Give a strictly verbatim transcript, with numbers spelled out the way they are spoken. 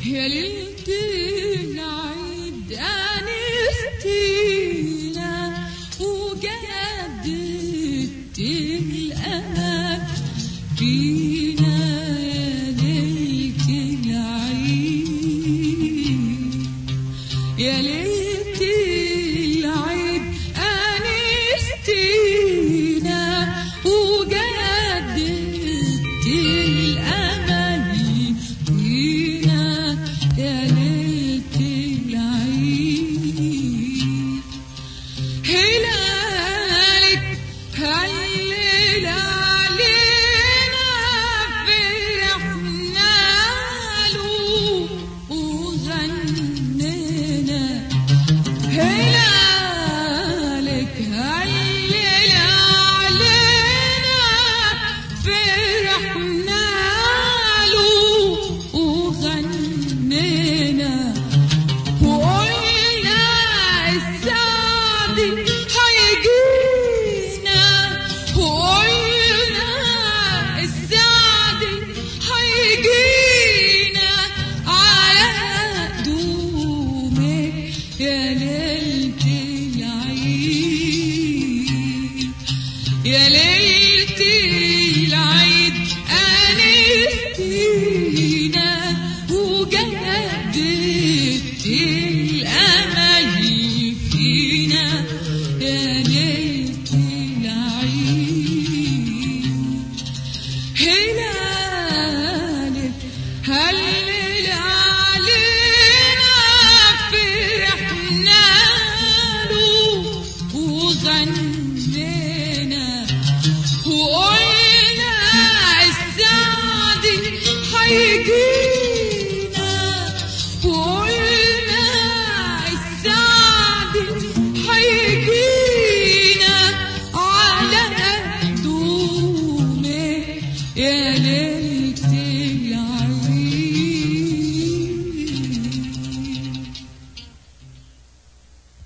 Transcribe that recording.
يا ليلة العيد أنستينا وجددت الأمل فينا يا ليلة العيد. يا ليلة العيد أنستينا وجددت الأمل فينا يا ليلة العيد. هلالك هلل علينا فرحنا له وغنينا. هلالك هلل علينا فرحنا له وغنينا وقلنا السعد هيجينا. وقلنا السعد هيجينا على قدومك يا ليلة العيد. يا ليلة العيد أنستينا وجددت الأمل فينا يا ليلة العيد. هلالك هلل علينا فرحنا له وغنينا وقلنا السعد هيجينا.